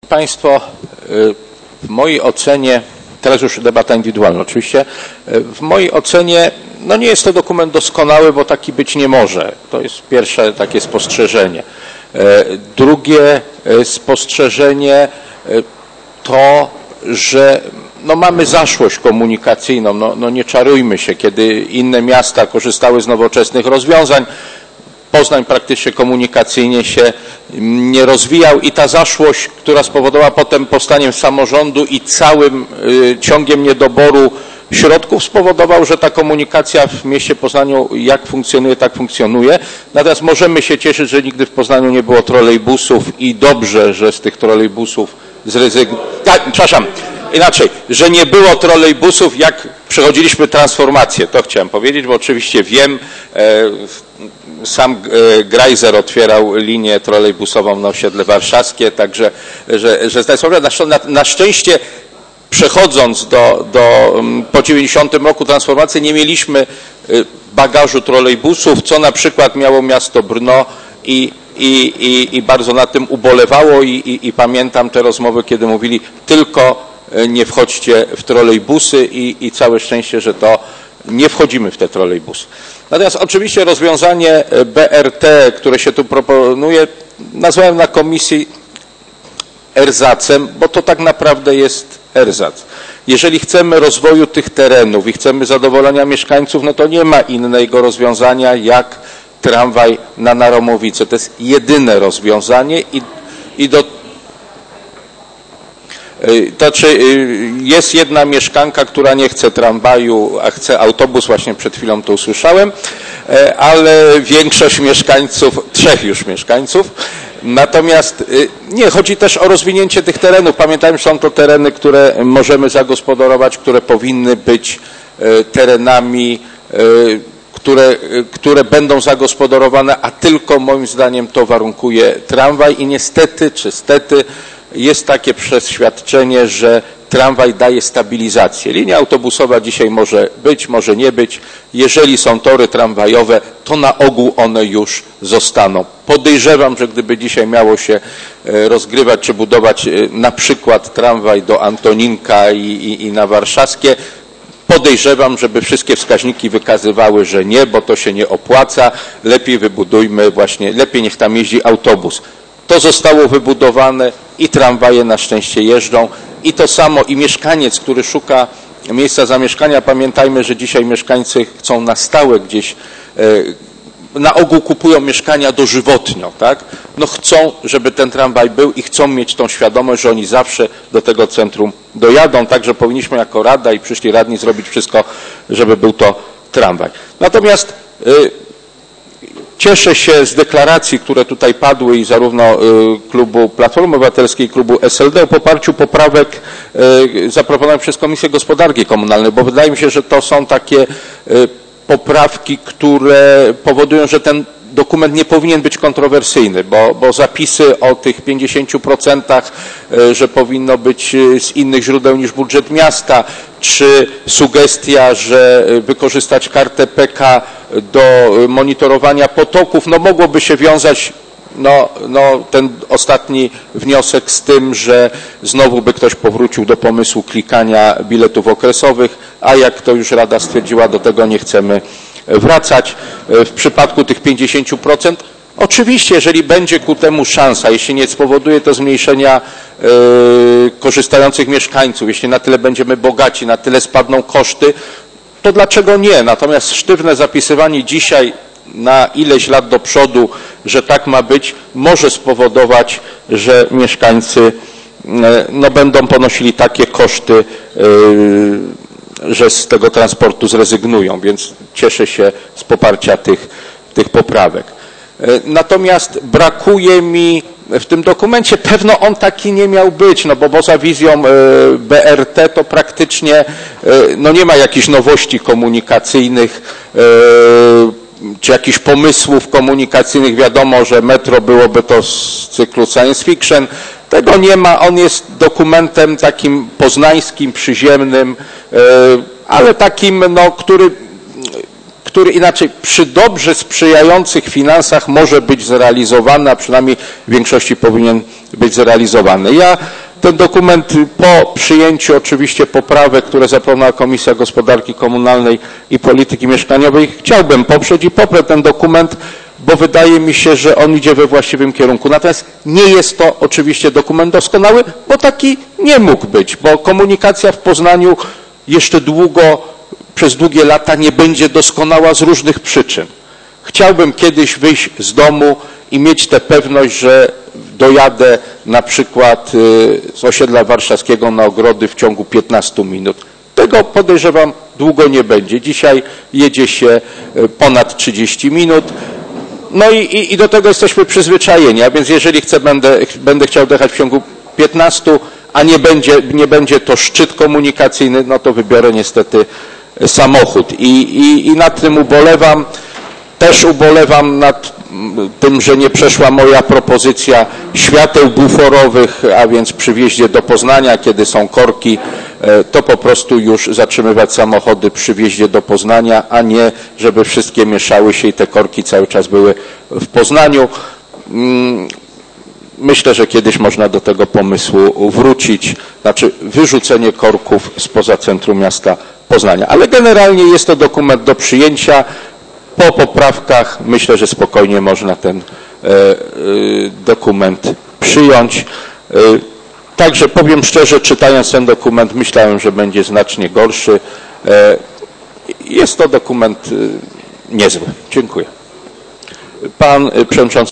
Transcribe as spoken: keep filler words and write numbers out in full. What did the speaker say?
Państwo, w mojej ocenie, teraz już debata indywidualna oczywiście, w mojej ocenie no nie jest to dokument doskonały, bo taki być nie może. To jest pierwsze takie spostrzeżenie. Drugie spostrzeżenie to, że no mamy zaszłość komunikacyjną, no, no nie czarujmy się, kiedy inne miasta korzystały z nowoczesnych rozwiązań, Poznań praktycznie komunikacyjnie się nie rozwijał i ta zaszłość, która spowodowała potem powstaniem samorządu i całym y, ciągiem niedoboru środków, spowodował, że ta komunikacja w mieście Poznaniu jak funkcjonuje, tak funkcjonuje. Natomiast możemy się cieszyć, że nigdy w Poznaniu nie było trolejbusów i dobrze, że z tych trolejbusów zrezygnowano. Tak, przepraszam, inaczej, że nie było trolejbusów, jak przechodziliśmy transformację. To chciałem powiedzieć, bo oczywiście wiem, e, sam Grajzer otwierał linię trolejbusową na osiedle warszawskie, także że, że na, na szczęście przechodząc do, do, po dziewięćdziesiątym roku transformacji nie mieliśmy bagażu trolejbusów, co na przykład miało miasto Brno i, i, i, i bardzo nad tym ubolewało i, i, i pamiętam te rozmowy, kiedy mówili tylko nie wchodźcie w trolejbusy i, i całe szczęście, że to nie wchodzimy w te trolejbusy. Natomiast oczywiście rozwiązanie B R T, które się tu proponuje, nazwałem na komisji erzacem, bo to tak naprawdę jest erzac. Jeżeli chcemy rozwoju tych terenów i chcemy zadowolenia mieszkańców, no to nie ma innego rozwiązania jak tramwaj na Naromowice. To jest jedyne rozwiązanie i, i do To znaczy jest jedna mieszkanka, która nie chce tramwaju, a chce autobus, właśnie przed chwilą to usłyszałem, ale większość mieszkańców, trzech już mieszkańców, natomiast nie, chodzi też o rozwinięcie tych terenów. Pamiętajmy, że są to tereny, które możemy zagospodarować, które powinny być terenami, które, które będą zagospodarowane, a tylko moim zdaniem to warunkuje tramwaj i niestety, czy stety, jest takie przeświadczenie, że tramwaj daje stabilizację. Linia autobusowa dzisiaj może być, może nie być. Jeżeli są tory tramwajowe, to na ogół one już zostaną. Podejrzewam, że gdyby dzisiaj miało się rozgrywać czy budować na przykład tramwaj do Antoninka i, i, i na Warszawskie, podejrzewam, żeby wszystkie wskaźniki wykazywały, że nie, bo to się nie opłaca. Lepiej wybudujmy właśnie, lepiej niech tam jeździ autobus. To zostało wybudowane i tramwaje na szczęście jeżdżą i to samo i mieszkaniec, który szuka miejsca zamieszkania, pamiętajmy, że dzisiaj mieszkańcy chcą na stałe gdzieś, na ogół kupują mieszkania dożywotnio, tak? No chcą, żeby ten tramwaj był i chcą mieć tą świadomość, że oni zawsze do tego centrum dojadą, także powinniśmy jako Rada i przyszli radni zrobić wszystko, żeby był to tramwaj. Natomiast cieszę się z deklaracji, które tutaj padły i zarówno klubu Platformy Obywatelskiej i klubu S L D o poparciu poprawek zaproponowanych przez Komisję Gospodarki Komunalnej, bo wydaje mi się, że to są takie poprawki, które powodują, że ten dokument nie powinien być kontrowersyjny, bo, bo zapisy o tych pięćdziesięciu procentach, że powinno być z innych źródeł niż budżet miasta, czy sugestia, że wykorzystać kartę P K do monitorowania potoków, no mogłoby się wiązać no, no, ten ostatni wniosek z tym, że znowu by ktoś powrócił do pomysłu klikania biletów okresowych, a jak to już Rada stwierdziła, do tego nie chcemy wracać. W przypadku tych pięćdziesięciu procent oczywiście, jeżeli będzie ku temu szansa, jeśli nie spowoduje to zmniejszenia yy, korzystających mieszkańców, jeśli na tyle będziemy bogaci, na tyle spadną koszty, to dlaczego nie? Natomiast sztywne zapisywanie dzisiaj na ileś lat do przodu, że tak ma być, może spowodować, że mieszkańcy no, będą ponosili takie koszty, yy, że z tego transportu zrezygnują, więc cieszę się z poparcia tych, tych poprawek. Natomiast brakuje mi w tym dokumencie, pewno on taki nie miał być, no bo poza wizją B R T to praktycznie no nie ma jakichś nowości komunikacyjnych, czy jakichś pomysłów komunikacyjnych. Wiadomo, że metro byłoby to z cyklu science fiction. Tego nie ma, on jest dokumentem takim poznańskim, przyziemnym, ale takim, no, który który inaczej przy dobrze sprzyjających finansach może być zrealizowany, a przynajmniej w większości powinien być zrealizowany. Ja ten dokument po przyjęciu oczywiście poprawek, które zaproponowała Komisja Gospodarki Komunalnej i Polityki Mieszkaniowej, chciałbym poprzeć i poprę ten dokument, bo wydaje mi się, że on idzie we właściwym kierunku. Natomiast nie jest to oczywiście dokument doskonały, bo taki nie mógł być, bo komunikacja w Poznaniu jeszcze długo, przez długie lata nie będzie doskonała z różnych przyczyn. Chciałbym kiedyś wyjść z domu i mieć tę pewność, że dojadę na przykład z osiedla warszawskiego na Ogrody w ciągu piętnastu minut. Tego podejrzewam długo nie będzie. Dzisiaj jedzie się ponad trzydzieści minut. No i, i, i do tego jesteśmy przyzwyczajeni, a więc jeżeli chcę, będę, będę chciał dojechać w ciągu piętnastu, a nie będzie, nie będzie to szczyt komunikacyjny, no to wybiorę niestety samochód. I, i, i nad tym ubolewam. Też ubolewam nad tym, że nie przeszła moja propozycja świateł buforowych, a więc przy wjeździe do Poznania, kiedy są korki, to po prostu już zatrzymywać samochody przy wjeździe do Poznania, a nie żeby wszystkie mieszały się i te korki cały czas były w Poznaniu. Myślę, że kiedyś można do tego pomysłu wrócić, znaczy wyrzucenie korków spoza centrum miasta Poznania. Ale generalnie jest to dokument do przyjęcia. Po poprawkach myślę, że spokojnie można ten e, e, dokument przyjąć. E, także powiem szczerze, czytając ten dokument myślałem, że będzie znacznie gorszy. E, jest to dokument e, niezły. Dziękuję. Pan Przewodniczący